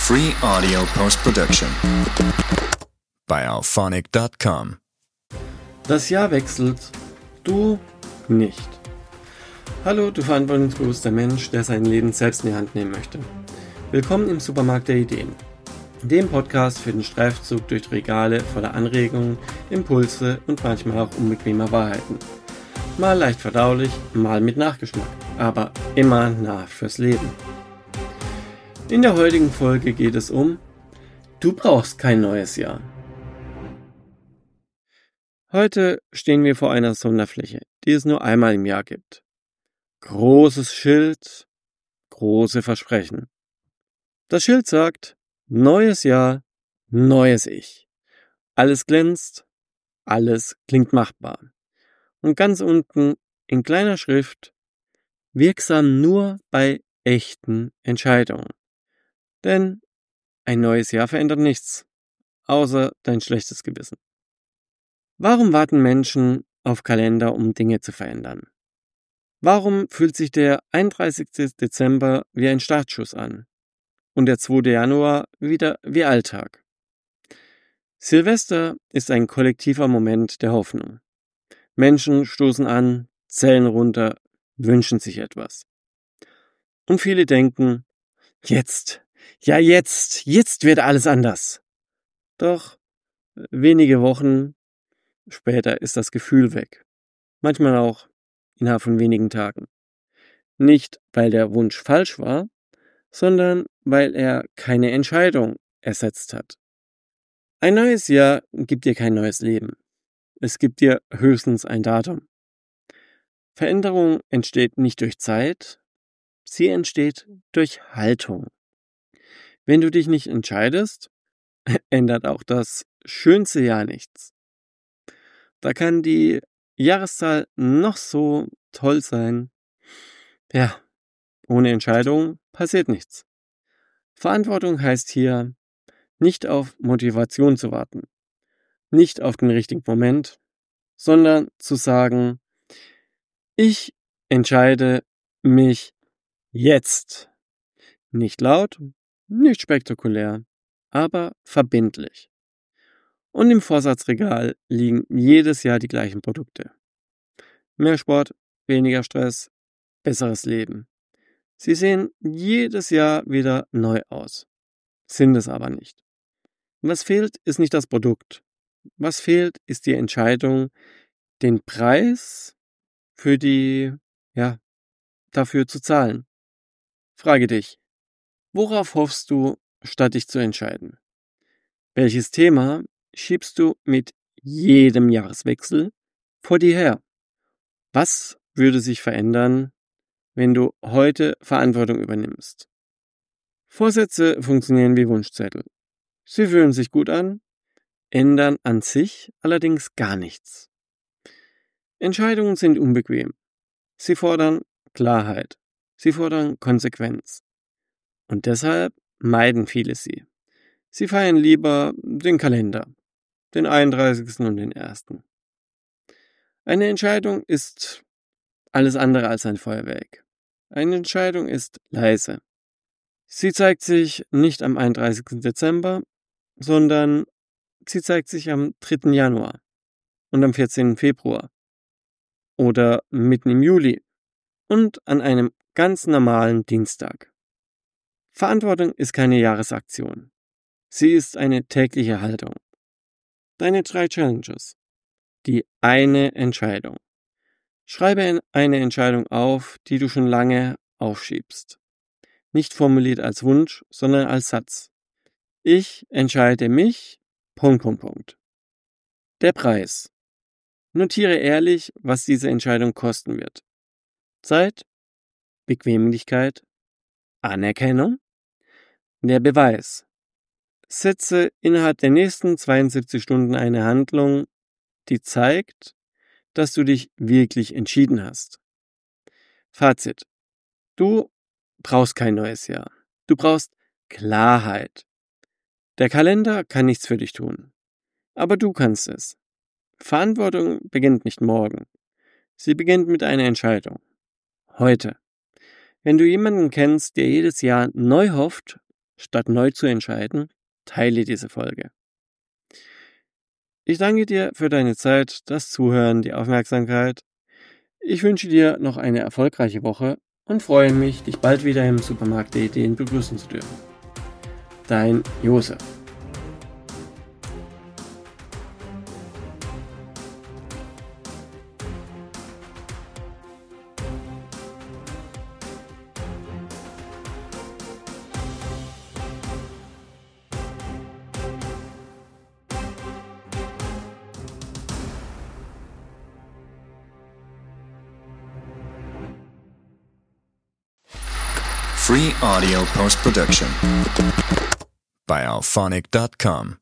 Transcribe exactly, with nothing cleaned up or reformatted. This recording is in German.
Free audio post-production bei auphonic dot com. Das Jahr wechselt, du nicht. Hallo, du verantwortungsbewusster Mensch, der sein Leben selbst in die Hand nehmen möchte. Willkommen im Supermarkt der Ideen, dem Podcast für den Streifzug durch die Regale voller Anregungen, Impulse und manchmal auch unbequemer Wahrheiten. Mal leicht verdaulich, mal mit Nachgeschmack, aber immer nah fürs Leben. In der heutigen Folge geht es um: Du brauchst kein neues Jahr. Heute stehen wir vor einer Sonderfläche, die es nur einmal im Jahr gibt. Großes Schild, große Versprechen. Das Schild sagt: Neues Jahr, neues Ich. Alles glänzt, alles klingt machbar. Und ganz unten in kleiner Schrift: Wirksam nur bei echten Entscheidungen. Denn ein neues Jahr verändert nichts, außer dein schlechtes Gewissen. Warum warten Menschen auf Kalender, um Dinge zu verändern? Warum fühlt sich der einunddreißigste Dezember wie ein Startschuss an und der zweite Januar wieder wie Alltag? Silvester ist ein kollektiver Moment der Hoffnung. Menschen stoßen an, zählen runter, wünschen sich etwas. Und viele denken: Jetzt, ja jetzt, jetzt wird alles anders. Doch wenige Wochen später ist das Gefühl weg. Manchmal auch innerhalb von wenigen Tagen. Nicht, weil der Wunsch falsch war, sondern weil er keine Entscheidung ersetzt hat. Ein neues Jahr gibt dir kein neues Leben. Es gibt dir höchstens ein Datum. Veränderung entsteht nicht durch Zeit, sie entsteht durch Haltung. Wenn du dich nicht entscheidest, ändert auch das schönste Jahr nichts. Da kann die Jahreszahl noch so toll sein. Ja, ohne Entscheidung passiert nichts. Verantwortung heißt hier, nicht auf Motivation zu warten, nicht auf den richtigen Moment, sondern zu sagen: Ich entscheide mich jetzt. Nicht laut, nicht spektakulär, aber verbindlich. Und im Vorsatzregal liegen jedes Jahr die gleichen Produkte. Mehr Sport, weniger Stress, besseres Leben. Sie sehen jedes Jahr wieder neu aus, sind es aber nicht. Was fehlt, ist nicht das Produkt. Was fehlt, ist die Entscheidung, den Preis für die, ja, dafür zu zahlen. Frage dich: Worauf hoffst du, statt dich zu entscheiden? Welches Thema schiebst du mit jedem Jahreswechsel vor dir her? Was würde sich verändern, wenn du heute Verantwortung übernimmst? Vorsätze funktionieren wie Wunschzettel. Sie fühlen sich gut an, ändern an sich allerdings gar nichts. Entscheidungen sind unbequem. Sie fordern Klarheit. Sie fordern Konsequenz. Und deshalb meiden viele sie. Sie feiern lieber den Kalender, den einunddreißigsten und den ersten Eine Entscheidung ist alles andere als ein Feuerwerk. Eine Entscheidung ist leise. Sie zeigt sich nicht am einunddreißigsten Dezember, sondern sie zeigt sich am dritten Januar und am vierzehnten Februar oder mitten im Juli und an einem ganz normalen Dienstag. Verantwortung ist keine Jahresaktion. Sie ist eine tägliche Haltung. Deine drei Challenges. Die eine Entscheidung. Schreibe eine Entscheidung auf, die du schon lange aufschiebst. Nicht formuliert als Wunsch, sondern als Satz. Ich entscheide mich, Punkt, Punkt, Punkt. Der Preis. Notiere ehrlich, was diese Entscheidung kosten wird. Zeit, Bequemlichkeit, Anerkennung. Der Beweis. Setze innerhalb der nächsten zweiundsiebzig Stunden eine Handlung, die zeigt, dass du dich wirklich entschieden hast. Fazit. Du brauchst kein neues Jahr. Du brauchst Klarheit. Der Kalender kann nichts für dich tun. Aber du kannst es. Verantwortung beginnt nicht morgen. Sie beginnt mit einer Entscheidung. Heute. Wenn du jemanden kennst, der jedes Jahr neu hofft, Statt neu zu entscheiden, teile diese Folge. Ich danke dir für deine Zeit, das Zuhören, die Aufmerksamkeit. Ich wünsche dir noch eine erfolgreiche Woche und freue mich, dich bald wieder im Supermarkt der Ideen begrüßen zu dürfen. Dein Josef. Free audio post-production by alphonic dot com.